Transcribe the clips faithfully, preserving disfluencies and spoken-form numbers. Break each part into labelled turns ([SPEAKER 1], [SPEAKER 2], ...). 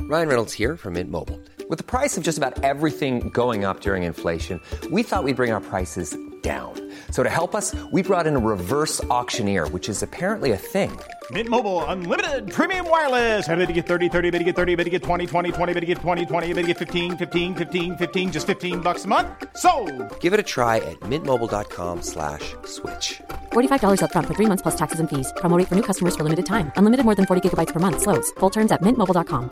[SPEAKER 1] Ryan Reynolds here from Mint Mobile. With the price of just about everything going up during inflation, we thought we'd bring our prices down. So to help us, we brought in a reverse auctioneer, which is apparently a thing.
[SPEAKER 2] Mint Mobile Unlimited Premium Wireless. How to get thirty, thirty, how to get thirty, how to get twenty, twenty, twenty, how to get twenty, twenty, how to get fifteen, fifteen, fifteen, fifteen, just fifteen bucks a month? Sold!
[SPEAKER 1] Give it a try at mintmobile.com slash switch.
[SPEAKER 3] forty-five dollars up front for three months plus taxes and fees. Promo rate for new customers for limited time. Unlimited more than forty gigabytes per month. Slows full terms at mint mobile dot com.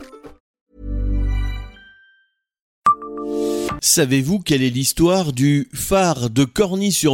[SPEAKER 4] Savez-vous quelle est l'histoire du phare de Corny-sur-Moselle ?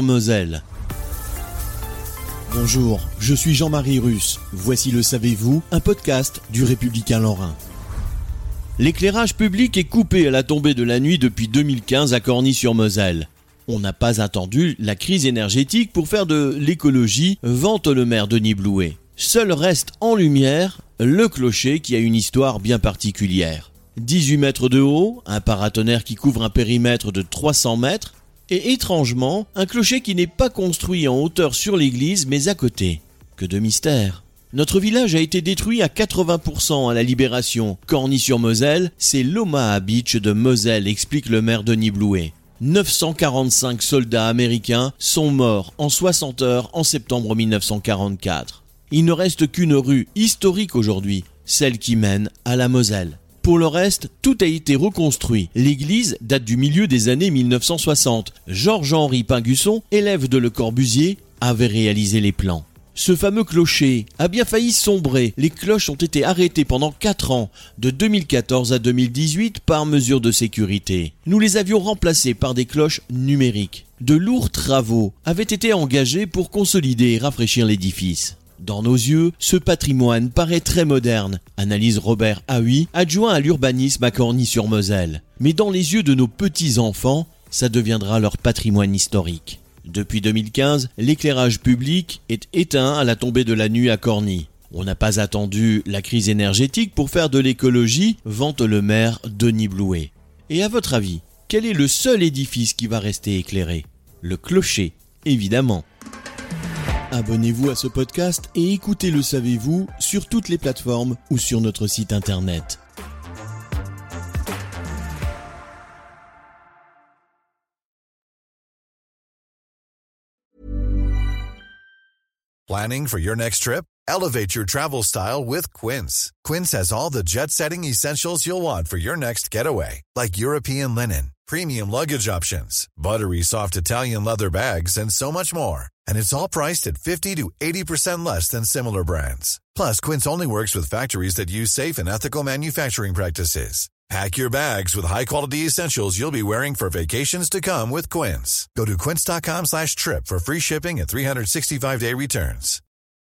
[SPEAKER 4] Bonjour, je suis Jean-Marie Russe. Voici le Savez-vous, un podcast du Républicain Lorrain. L'éclairage public est coupé à la tombée de la nuit depuis deux mille quinze à Corny-sur-Moselle. On n'a pas attendu la crise énergétique pour faire de l'écologie, vante le maire Denis Blouet. Seul reste en lumière le clocher qui a une histoire bien particulière. dix-huit mètres de haut, un paratonnerre qui couvre un périmètre de trois cents mètres, et étrangement, un clocher qui n'est pas construit en hauteur sur l'église, mais à côté. Que de mystère. Notre village a été détruit à quatre-vingts pour cent à la Libération. Corny-sur-Moselle, c'est l'Omaha Beach de Moselle, explique le maire Denis Blouet. neuf cent quarante-cinq soldats américains sont morts en soixante heures en septembre mille neuf cent quarante-quatre. Il ne reste qu'une rue historique aujourd'hui, celle qui mène à la Moselle. Pour le reste, tout a été reconstruit. L'église date du milieu des années mille neuf cent soixante. Georges-Henri Pingusson, élève de Le Corbusier, avait réalisé les plans. Ce fameux clocher a bien failli sombrer. Les cloches ont été arrêtées pendant quatre ans, de deux mille quatorze à deux mille dix-huit, par mesure de sécurité. Nous les avions remplacées par des cloches numériques. De lourds travaux avaient été engagés pour consolider et rafraîchir l'édifice. Dans nos yeux, ce patrimoine paraît très moderne, analyse Robert Haüy, adjoint à l'urbanisme à Corny-sur-Moselle. Mais dans les yeux de nos petits-enfants, ça deviendra leur patrimoine historique. Depuis deux mille quinze, l'éclairage public est éteint à la tombée de la nuit à Corny. On n'a pas attendu la crise énergétique pour faire de l'écologie, vante le maire Denis Blouet. Et à votre avis, quel est le seul édifice qui va rester éclairé ? Le clocher, évidemment. Abonnez-vous à ce podcast et écoutez Le Savez-vous sur toutes les plateformes ou sur notre site internet.
[SPEAKER 5] Planning for your next trip? Elevate your travel style with Quince. Quince has all the jet-setting essentials you'll want for your next getaway, like European linen, premium luggage options, buttery soft Italian leather bags, and so much more. And it's all priced at fifty to eighty percent less than similar brands. Plus, Quince only works with factories that use safe and ethical manufacturing practices. Pack your bags with high-quality essentials you'll be wearing for vacations to come with Quince. Go to quince.com slash trip for free shipping and three sixty-five day returns.